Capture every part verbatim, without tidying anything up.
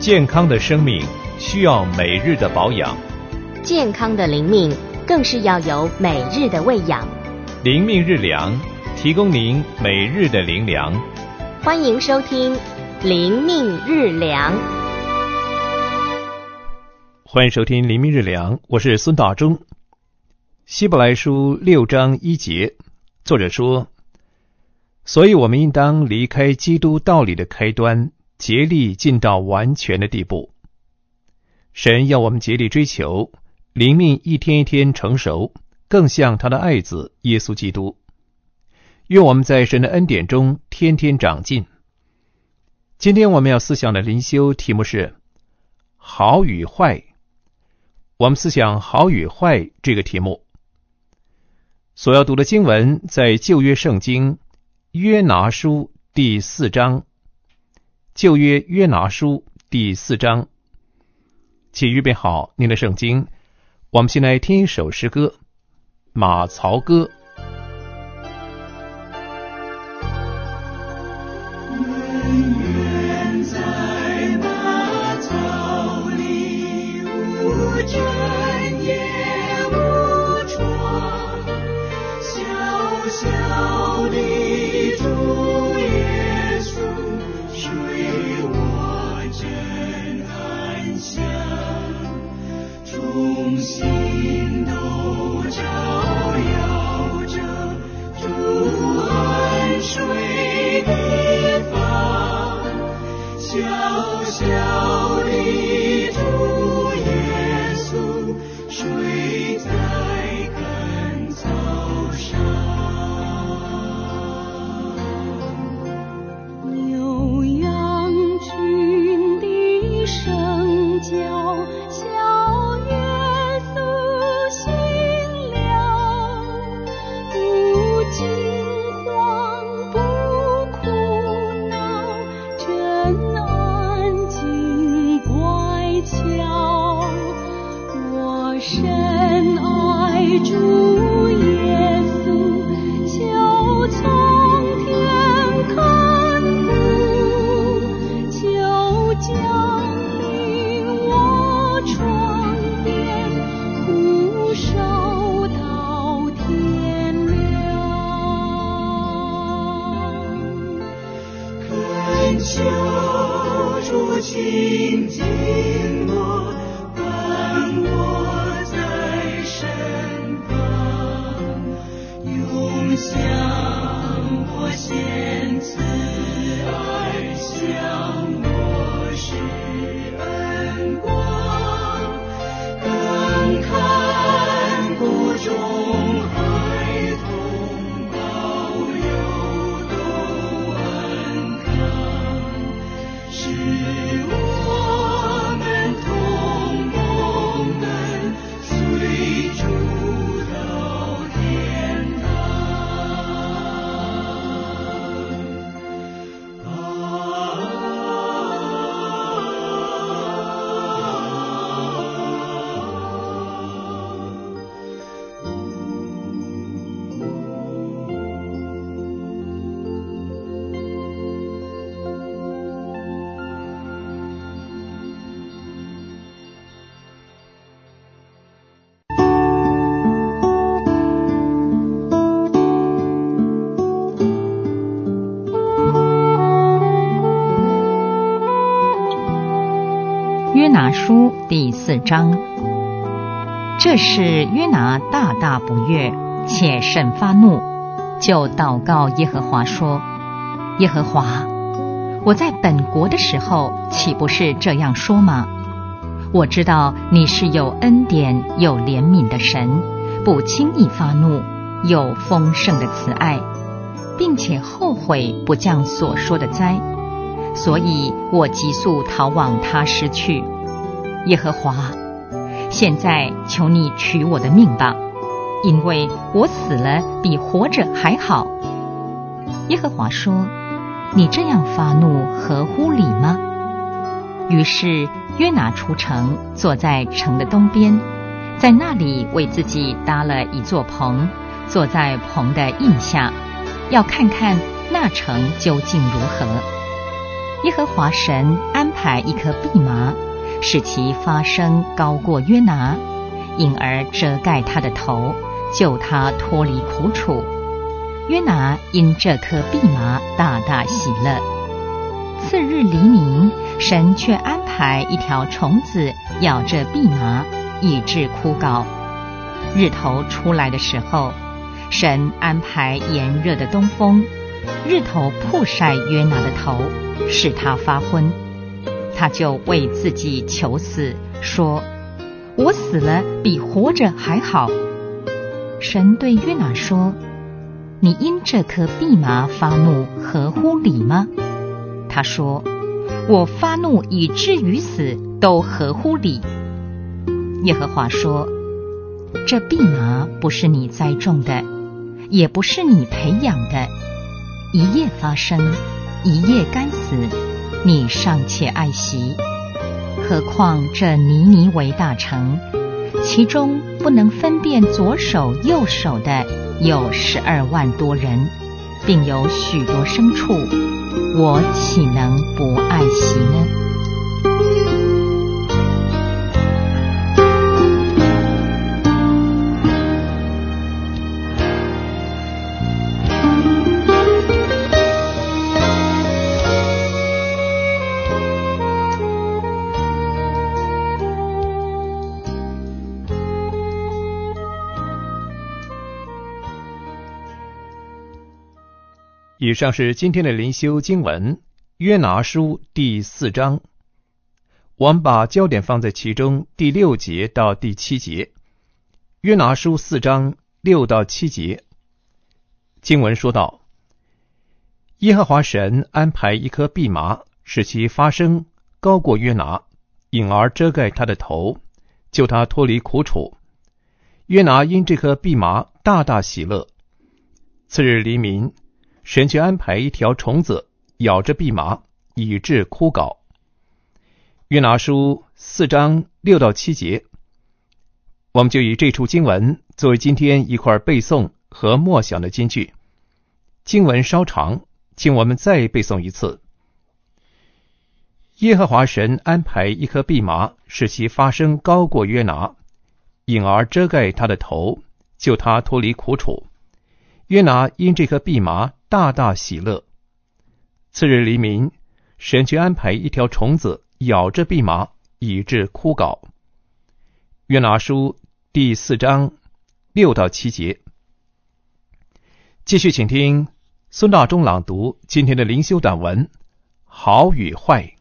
健康的生命需要每日的保养， 健康的灵命更是要有每日的喂养。 灵命日粮，提供您每日的灵粮。 欢迎收听灵命日粮。 欢迎收听灵命日粮，我是孙大中。希伯来书六章一节，作者说：所以我们应当离开基督道理的开端，竭力进到完全的地步。神要我们竭力追求灵命一天一天成熟，更像他的爱子耶稣基督。愿我们在神的恩典中天天长进。今天我们要思想的灵修题目是好与坏。我们思想好与坏这个题目。所要读的经文在旧约圣经约拿书第四章。旧约约拿书第四章。请预备好您的圣经，我们先来听一首诗歌，马槽歌。 远在马槽里，无针也无疮，小小的主耶稣睡我真安详，众星都照耀着主安睡的房，小小的主耶稣睡在干草上，牛羊群的声叫，小耶稣心凉，不惊慌不哭闹，真安静乖巧。我深爱主耶稣，求从天看顾，求降临我床边，护守到天亮。恳求主亲近我，伴我在身旁，永享我献慈爱，向我施恩光，更看顾众孩童，保佑都安康，使我们同蒙恩，随主到天堂。 约拿书第四章。这时约拿大大不悦，且甚发怒，就祷告耶和华说：耶和华，我在本国的时候，岂不是这样说吗？我知道你是有恩典有怜悯的神，不轻易发怒，有丰盛的慈爱，并且后悔不降所说的灾，所以我急速逃往他施去。耶和华，现在求你取我的命吧，因为我死了比活着还好。耶和华说：你这样发怒合乎理吗？于是约拿出城，坐在城的东边，在那里为自己搭了一座棚，坐在棚的荫下，要看看那城究竟如何。 耶和华神安排一棵蓖麻，使其发生高过约拿，因而遮盖他的头，救他脱离苦楚。约拿因这棵蓖麻大大喜乐。次日黎明，神却安排一条虫子咬着蓖麻，以致枯槁。日头出来的时候，神安排炎热的东风，日头曝晒约拿的头，使他发昏。他就为自己求死，说：我死了比活着还好。神对约拿说：你因这棵蓖麻发怒，合乎理吗？他说：我发怒以至于死，都合乎理。耶和华说：这蓖麻不是你栽种的，也不是你培养的，一夜发生，一夜干死，你尚且爱惜，何况这尼尼微大城，其中不能分辨左手右手的有十二万多人，并有许多牲畜，我岂能不爱惜呢？ 以上是今天的灵修经文，约拿书第四章。我们把焦点放在其中第六节到第七节。约拿书四章六到七节，经文说道：耶和华神安排一棵蓖麻，使其发生高过约拿，因而遮盖他的头，救他脱离苦楚。约拿因这棵蓖麻大大喜乐。次日黎明，神却安排一条虫子咬着蓖麻，以致枯槁。约拿书四章六到七节，我们就以这处经文作为今天一块背诵和默想的金句。经文稍长，请我们再背诵一次。耶和华神安排一棵蓖麻，使其发生高过约拿，因而遮盖他的头，救他脱离苦楚。约拿因这棵蓖麻大大喜乐。次日黎明，神却安排一条虫子咬着蓖麻，以致枯槁。约拿书第四章六到七节。继续请听孙大中朗读今天的灵修短文，好与坏。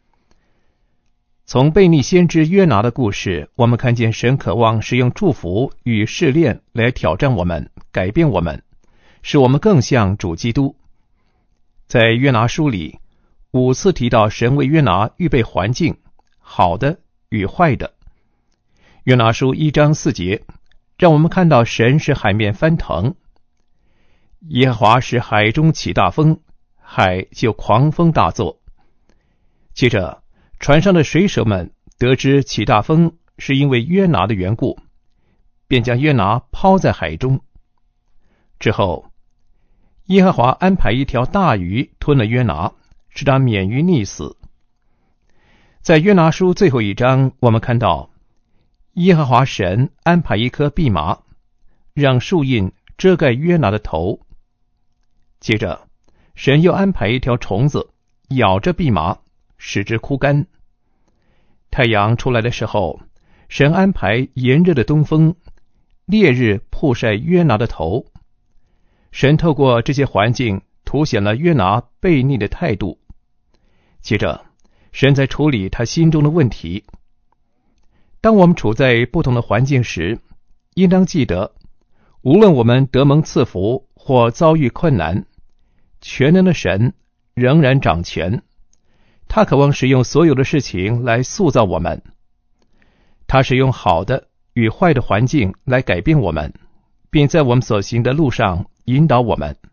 从悖逆先知约拿的故事，我们看见神渴望使用祝福与试炼来挑战我们，改变我们，使我们更像主基督。在约拿书里，五次提到神为约拿预备环境，好的与坏的。约拿书一章四节，让我们看到神使海面翻腾，耶和华使海中起大风，海就狂风大作。接着，船上的水手们得知起大风是因为约拿的缘故，便将约拿抛在海中。之后，耶和华安排一条大鱼吞了约拿，使他免于溺死。在约拿书最后一章，我们看到耶和华神安排一棵蓖麻，让树荫遮盖约拿的头。接着，神又安排一条虫子咬着蓖麻，使之枯干。太阳出来的时候，神安排炎热的东风，烈日曝晒约拿的头。神透过这些环境凸显了约拿悖逆的态度。接着，神在处理他心中的问题。当我们处在不同的环境时，应当记得，无论我们得蒙赐福或遭遇困难，全能的神仍然掌权。他渴望使用所有的事情来塑造我们。他使用好的与坏的环境来改变我们，并在我们所行的路上引导我们。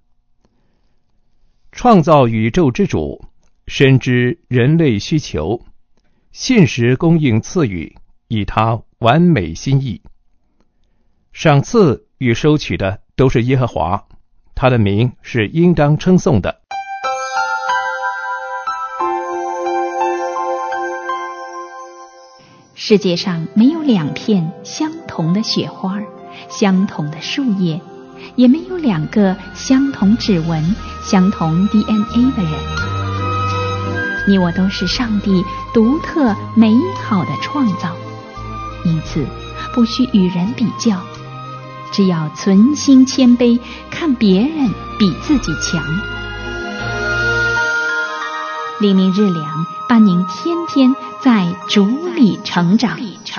创造宇宙之主深知人类需求，信实供应赐予，以他完美心意。赏赐与收取的都是耶和华，他的名是应当称颂的。 世界上没有两片相同的雪花，相同的树叶，也没有两个相同指纹、相同 D N A 的人。你我都是上帝独特美好的创造，因此不需与人比较，只要存心谦卑，看别人比自己强。黎明日粮伴您天天在主里成长。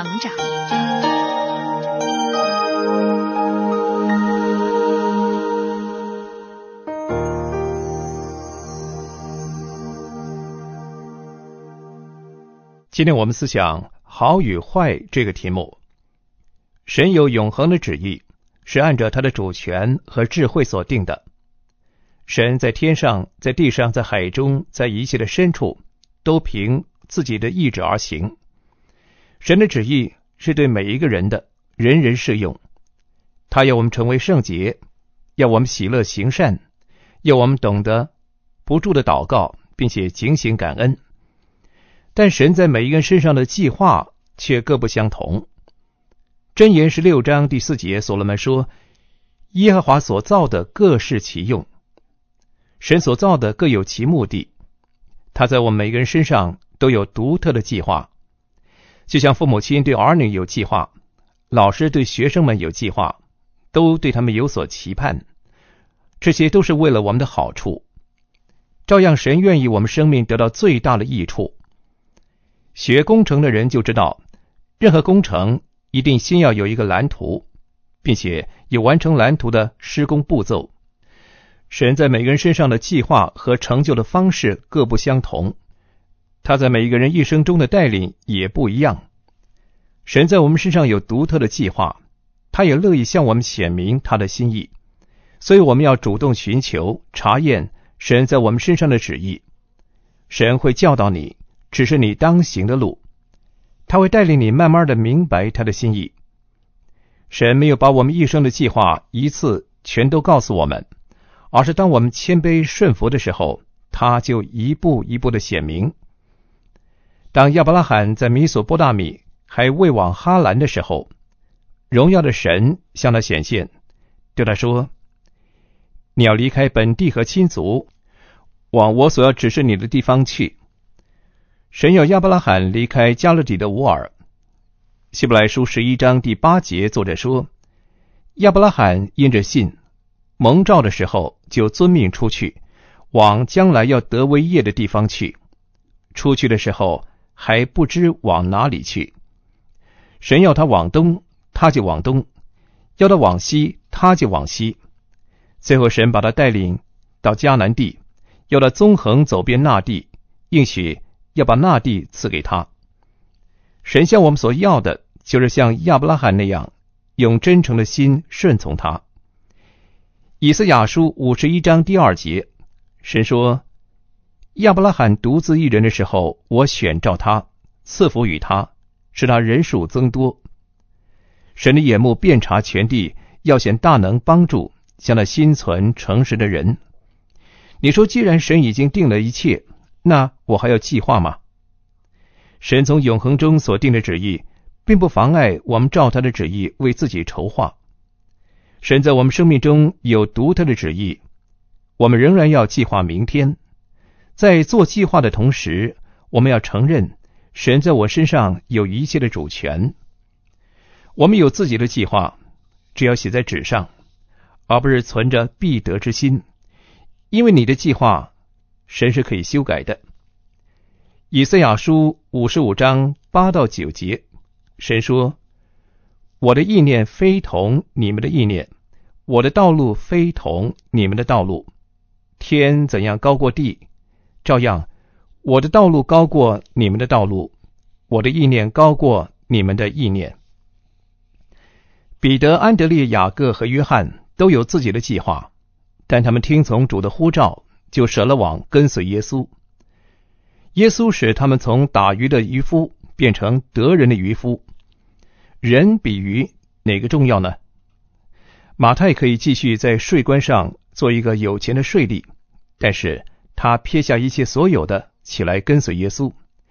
今天我们思想好与坏这个题目。神有永恒的旨意，是按照他的主权和智慧所定的。神在天上，在地上，在海中，在一切的深处，都凭自己的意志而行。神的旨意是对每一个人的，人人适用。他要我们成为圣洁，要我们喜乐行善，要我们懂得不住的祷告，并且警醒感恩。但神在每一个人身上的计划却各不相同。箴言十六章第四节，所罗门说，耶和华所造的各适其用。神所造的各有其目的，他在我们每个人身上都有独特的计划。就像父母亲对儿女有计划，老师对学生们有计划，都对他们有所期盼，这些都是为了我们的好处。照样神愿意我们生命得到最大的益处。学工程的人就知道，任何工程一定先要有一个蓝图，并且有完成蓝图的施工步骤。神在每个人身上的计划和成就的方式各不相同，他在每一个人一生中的带领也不一样。神在我们身上有独特的计划，他也乐意向我们显明他的心意，所以我们要主动寻求查验神在我们身上的旨意。神会教导你，指示你当行的路，他会带领你慢慢的明白他的心意。神没有把我们一生的计划一次全都告诉我们，而是当我们谦卑顺服的时候，他就一步一步的显明。当亚伯拉罕在米索波大米还未往哈兰的时候，荣耀的神向他显现，对他说，你要离开本地和亲族，往我所要指示你的地方去。神要亚伯拉罕离开加勒底的乌尔。希伯来书十一章第八节，作者说，亚伯拉罕因着信，蒙召的时候就遵命出去，往将来要得为业的地方去。出去的时候还不知往哪里去。神要他往东，他就往东；要他往西，他就往西。最后神把他带领到迦南地，要他纵横走遍那地，应许要把那地赐给他。神向我们所要的，就是像亚伯拉罕那样，用真诚的心顺从他。以赛亚书五十一章第二节，神说，亚伯拉罕独自一人的时候，我选召他，赐福与他，使他人数增多。神的眼目遍察全地，要显大能帮助向那心存诚实的人。你说，既然神已经定了一切，那我还要计划吗？神从永恒中所定的旨意，并不妨碍我们照他的旨意为自己筹划。神在我们生命中有独特的旨意，我们仍然要计划明天。在做计划的同时，我们要承认神在我身上有一切的主权。我们有自己的计划，只要写在纸上，而不是存着必得之心，因为你的计划神是可以修改的。以赛亚书五十五章八到九节，神说，我的意念非同你们的意念，我的道路非同你们的道路。天怎样高过地，照样我的道路高过你们的道路，我的意念高过你们的意念。彼得、安德烈、雅各和约翰都有自己的计划，但他们听从主的呼召，就舍了网跟随耶稣。耶稣使他们从打鱼的渔夫变成得人的渔夫。人比鱼哪个重要呢？马太可以继续在税关上做一个有钱的税吏，但是他撇下一切所有的，起来跟随耶稣。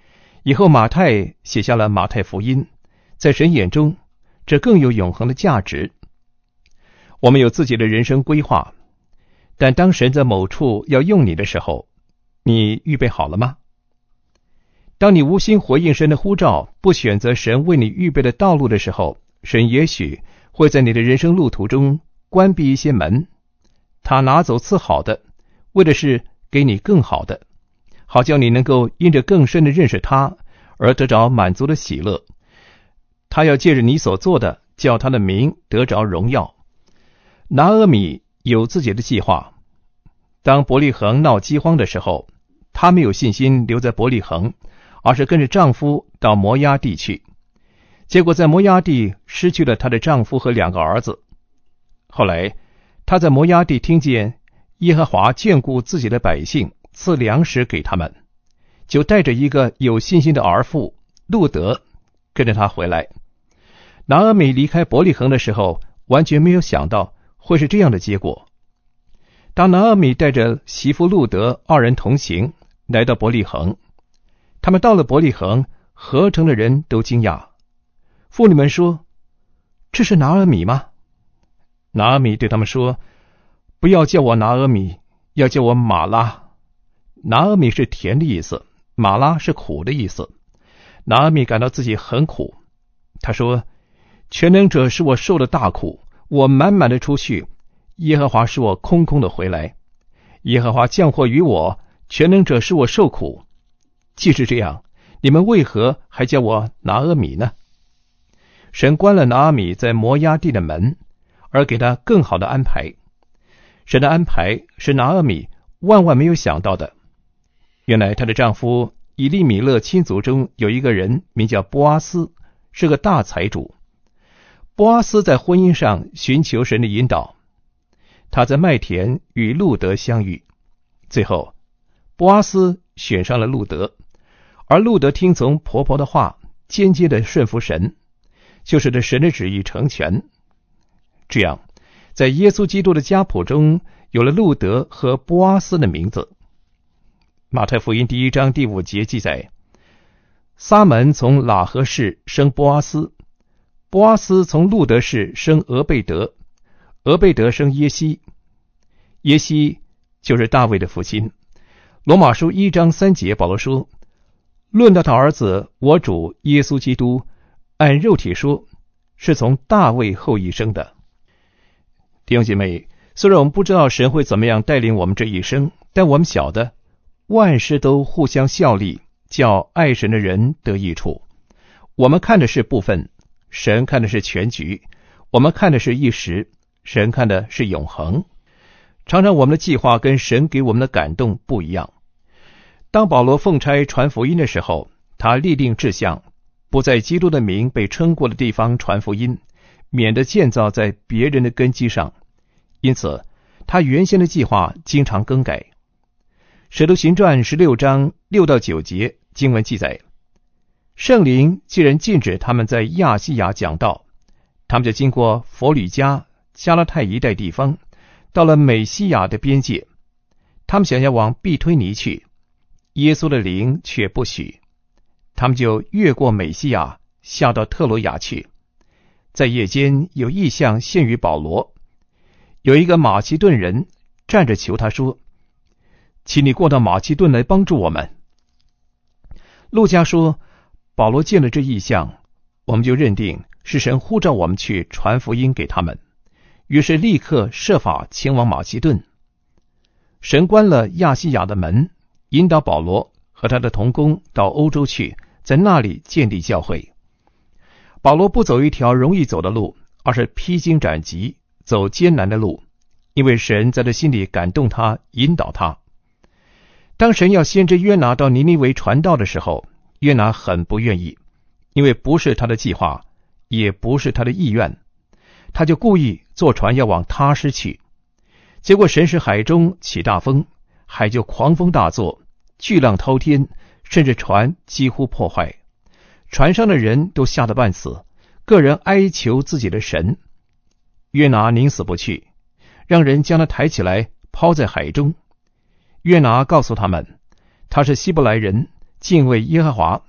以后马太写下了马太福音，在神眼中，这更有永恒的价值。我们有自己的人生规划，但当神在某处要用你的时候，你预备好了吗？当你无心回应神的呼召，不选择神为你预备的道路的时候，神也许会在你的人生路途中关闭一些门，他拿走次好的，为的是给你更好的，好叫你能够因着更深的认识他而得着满足的喜乐。他要借着你所做的，叫他的名得着荣耀。拿俄米有自己的计划，当伯利恒闹饥荒的时候，她没有信心留在伯利恒，而是跟着丈夫到摩押地去。结果在摩押地失去了她的丈夫和两个儿子。后来她在摩押地听见耶和华眷顾自己的百姓，赐粮食给他们，就带着一个有信心的儿妇路德跟着他回来。拿俄米离开伯利恒的时候，完全没有想到会是这样的结果。当拿俄米带着媳妇路德二人同行来到伯利恒，他们到了伯利恒，合城的人都惊讶。妇女们说：“这是拿俄米吗？”拿俄米对他们说：“不要叫我拿俄米，要叫我玛拉。”拿俄米是甜的意思，玛拉是苦的意思。拿俄米感到自己很苦，他说：“全能者使我受了大苦，我满满的出去，耶和华使我空空的回来。耶和华降祸于我，全能者使我受苦。既是这样，你们为何还叫我拿俄米呢？”神关了拿俄米在摩押地的门，而给他更好的安排。神的安排是拿俄米万万没有想到的。原来她的丈夫以利米勒亲族中有一个人名叫波阿斯，是个大财主。波阿斯在婚姻上寻求神的引导，他在麦田与路德相遇，最后波阿斯选上了路德，而路德听从婆婆的话，间接的顺服神，就使得神的旨意成全。这样在耶稣基督的家谱中有了路德和波阿斯的名字。马太福音第一章第五节记载，撒门从喇合氏生波阿斯，波阿斯从路德氏生俄贝德，俄贝德生耶西，耶西就是大卫的父亲。罗马书一章三节保罗说，论到他儿子我主耶稣基督，按肉体说是从大卫后裔生的。弟兄姐妹，虽然我们不知道神会怎么样带领我们这一生，但我们晓得万事都互相效力，叫爱神的人得益处。我们看的是部分，神看的是全局；我们看的是一时，神看的是永恒。常常我们的计划跟神给我们的感动不一样。当保罗奉差传福音的时候，他立定志向，不在基督的名被称过的地方传福音，免得建造在别人的根基上。因此他原先的计划经常更改。使徒行传十六章六到九节经文记载，圣灵既然禁止他们在亚细亚讲道，他们就经过佛吕加、加拉太一带地方，到了美西亚的边界。他们想要往庇推尼去，耶稣的灵却不许。他们就越过美西亚，下到特罗亚去。在夜间有异象现于保罗，有一个马其顿人站着求他说，请你过到马其顿来帮助我们。路加说，保罗见了这异象，我们就认定是神呼召我们去传福音给他们，于是立刻设法前往马其顿。神关了亚细亚的门，引导保罗和他的同工到欧洲去，在那里建立教会。保罗不走一条容易走的路，而是披荆斩棘，走艰难的路，因为神在他心里感动他，引导他。当神要先知约拿到尼尼微传道的时候，约拿很不愿意，因为不是他的计划，也不是他的意愿，他就故意坐船要往他施去。结果神使海中起大风，海就狂风大作，巨浪滔天，甚至船几乎破坏，船上的人都吓得半死，个人哀求自己的神。约拿宁死不去，让人将他抬起来抛在海中。约拿告诉他们，他是希伯来人，敬畏耶和华，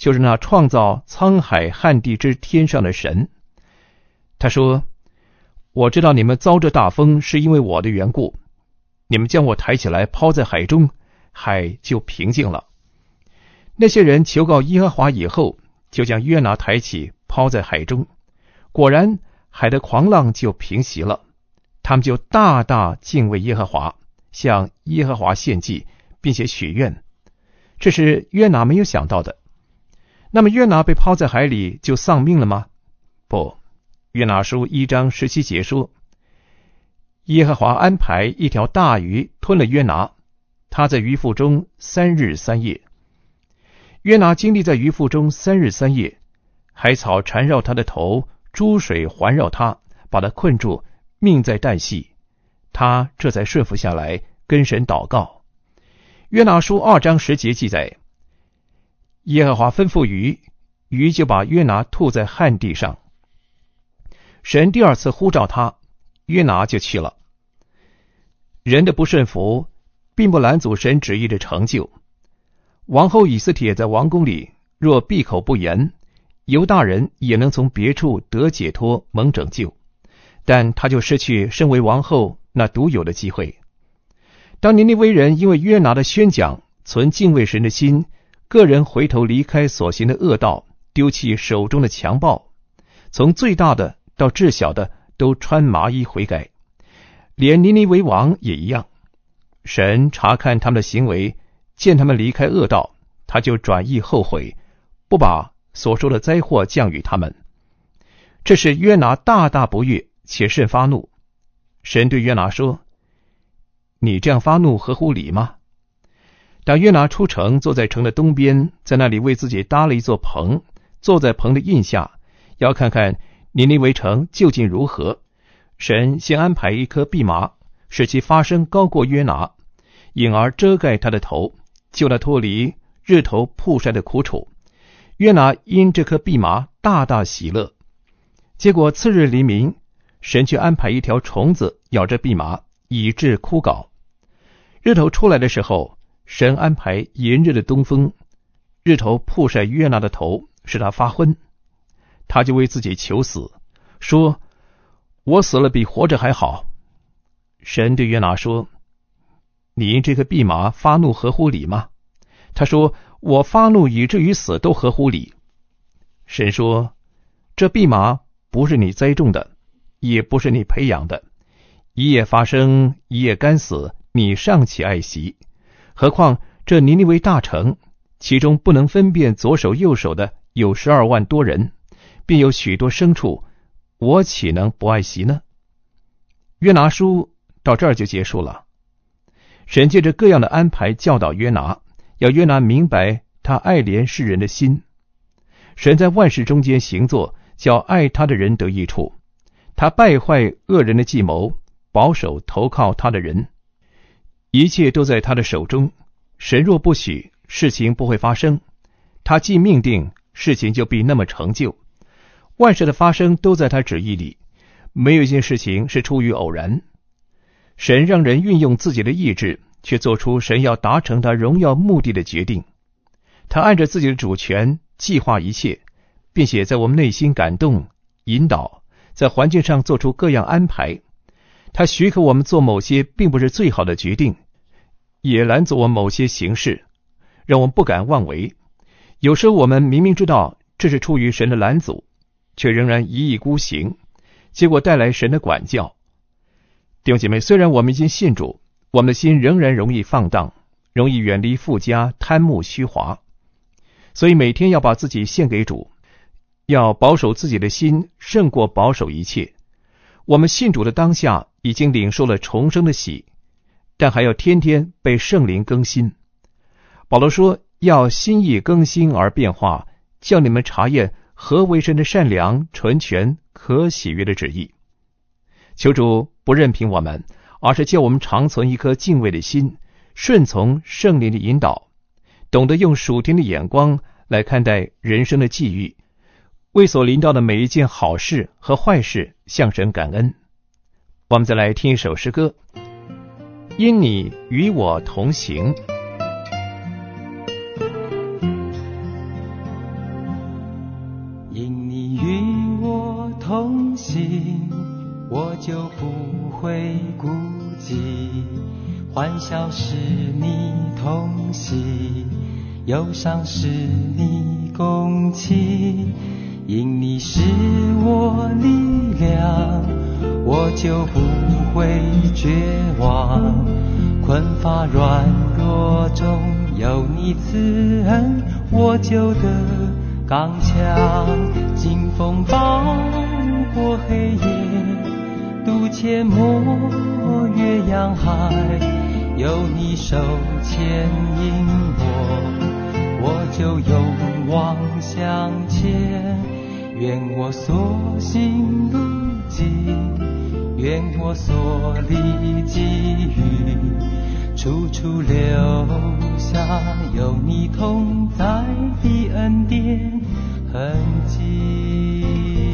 就是那创造沧海旱地之天上的神。他说，我知道你们遭这大风是因为我的缘故，你们将我抬起来抛在海中，海就平静了。那些人求告耶和华以后，就将约拿抬起抛在海中，果然海的狂浪就平息了，他们就大大敬畏耶和华，向耶和华献祭，并且许愿。这是约拿没有想到的。那么约拿被抛在海里就丧命了吗？不，约拿书一章十七节说，耶和华安排一条大鱼吞了约拿，他在鱼腹中三日三夜。约拿经历在鱼腹中三日三夜，海草缠绕他的头，珠水环绕他，把他困住，命在旦夕。他这才顺服下来，跟神祷告。约拿书二章十节记载，耶和华吩咐鱼，鱼就把约拿吐在旱地上。神第二次呼召他，约拿就去了。人的不顺服并不拦阻神旨意的成就。王后以斯帖在王宫里若闭口不言，犹大人也能从别处得解脱蒙拯救，但他就失去身为王后那独有的机会。当尼尼微人因为约拿的宣讲存敬畏神的心，个人回头离开所行的恶道，丢弃手中的强暴，从最大的到至小的都穿麻衣悔改，连尼尼微王也一样。神查看他们的行为，见他们离开恶道，他就转意后悔，不把所说的灾祸降与他们。这是约拿大大不悦，且甚发怒。神对约拿说，你这样发怒合乎理吗？当约拿出城，坐在城的东边，在那里为自己搭了一座棚，坐在棚的荫下，要看看尼尼微城究竟如何。神先安排一棵蓖麻，使其发生高过约拿，因而遮盖他的头，救他脱离日头曝晒的苦楚。约拿因这棵蓖麻大大喜乐。结果次日黎明，神却安排一条虫子咬着蓖麻，以致枯槁。日头出来的时候，神安排炎热的东风，日头曝晒约拿的头，使他发昏。他就为自己求死，说，我死了比活着还好。神对约拿说，你因这棵蓖麻发怒合乎理吗？他说，我发怒以至于死都合乎理。神说，这蓖麻不是你栽种的，也不是你培养的，一夜发生，一夜干死，你尚且爱惜，何况这尼尼微大城，其中不能分辨左手右手的有十二万多人，并有许多牲畜，我岂能不爱惜呢？约拿书到这儿就结束了。神借着各样的安排教导约拿，要约拿明白他爱怜世人的心。神在万事中间行作，叫爱他的人得益处。他败坏恶人的计谋，保守投靠他的人。一切都在他的手中，神若不许，事情不会发生。他既命定，事情就必那么成就。万事的发生都在他旨意里，没有一件事情是出于偶然。神让人运用自己的意志，却做出神要达成他荣耀目的的决定。他按着自己的主权计划一切，并且在我们内心感动、引导，在环境上做出各样安排。他许可我们做某些并不是最好的决定，也拦阻我们某些行事，让我们不敢妄为。有时候我们明明知道这是出于神的拦阻，却仍然一意孤行，结果带来神的管教。弟兄姐妹，虽然我们已经信主，我们的心仍然容易放荡，容易远离富家，贪慕虚华。所以每天要把自己献给主，要保守自己的心，胜过保守一切。我们信主的当下已经领受了重生的喜，但还要天天被圣灵更新。保罗说，要心意更新而变化，叫你们查验何为神的善良、纯全、可喜悦的旨意。求主不任凭我们，而是叫我们常存一颗敬畏的心，顺从圣灵的引导，懂得用属天的眼光来看待人生的际遇，为所临到的每一件好事和坏事向神感恩。我们再来听一首诗歌，因你与我同行。 同行，我就不会孤寂。欢笑是你同喜，忧伤是你共泣。因你是我力量，我就不会绝望。困乏软弱中有你慈恩，我就得刚强。经风暴过黑夜，渡阡陌越洋海，有你手牵引我，我就勇往向前。愿我所行路径，愿我所历际遇，处处留下有你同在的恩典痕迹。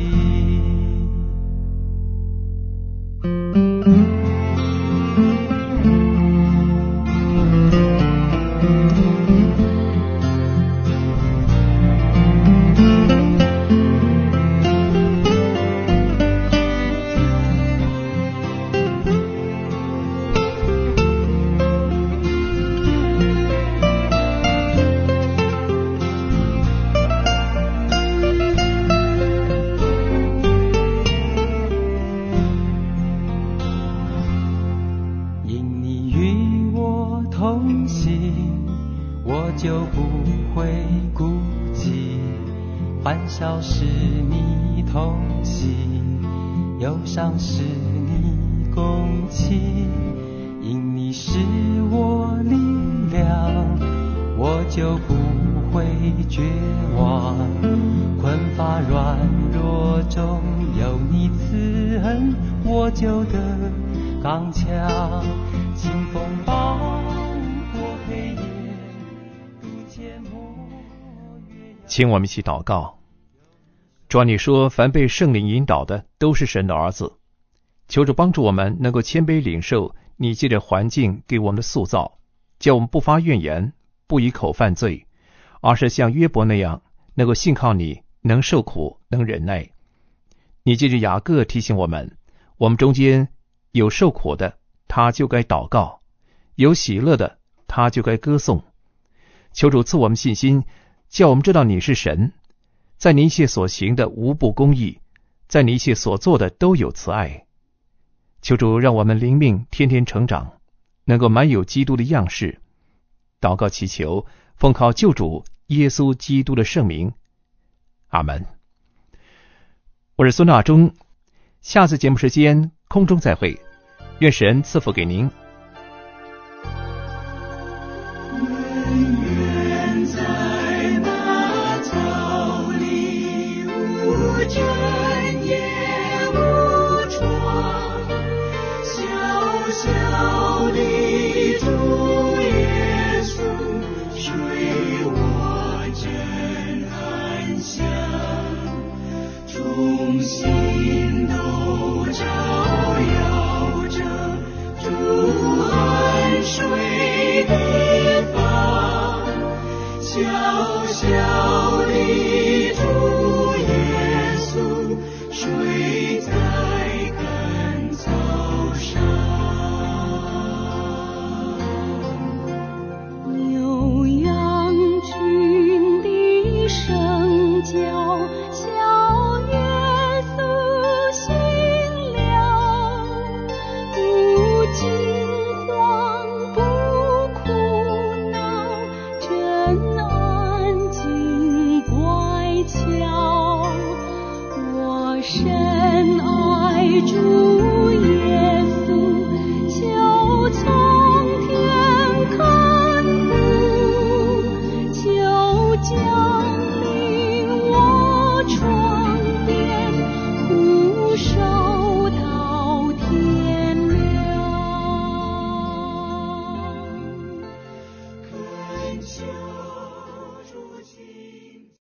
笑是你同喜，忧伤是你共泣。因你是我力量，我就不会绝望。困乏软弱中有你慈恩，我就得刚强。经风暴过黑夜，渡阡陌越洋。 请我们一起祷告。主啊，你说凡被圣灵引导的都是神的儿子，求主帮助我们能够谦卑领受你借着环境给我们的塑造，叫我们不发怨言，不以口犯罪，而是像约伯那样能够信靠你，能受苦，能忍耐。你借着雅各提醒我们，我们中间有受苦的，他就该祷告；有喜乐的，他就该歌颂。求主赐我们信心，叫我们知道你是神，在你一切所行的无不公义，在你一切所做的都有慈爱。求主让我们灵命天天成长，能够满有基督的样式。祷告祈求，奉靠救主耶稣基督的圣名，阿们。我是孙大中，下次节目时间空中再会，愿神赐福给您。 真也无窗，小小的主耶稣，睡我真安详，众心都照耀着主安睡的房，小小的主耶稣睡